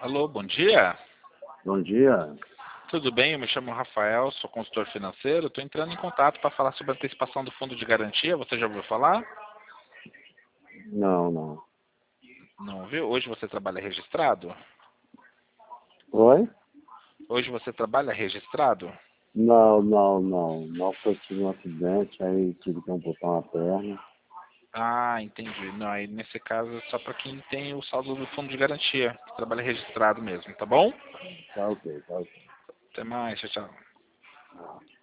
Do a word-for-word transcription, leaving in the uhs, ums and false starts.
Alô, bom dia. Bom dia. Tudo bem? Eu me chamo Rafael, sou consultor financeiro. Estou entrando em contato para falar sobre a antecipação do fundo de garantia. Você já ouviu falar? Não, não. Não ouviu? Hoje você trabalha registrado? Oi? Hoje você trabalha registrado? Não, não, não. Não, porque eu tive um acidente, aí tive que amputar uma perna. Ah, entendi. Não, aí nesse caso é só para quem tem o saldo do fundo de garantia, que trabalha registrado mesmo, tá bom? Tá ok, tá ok. Até mais, tchau, tchau. Ah.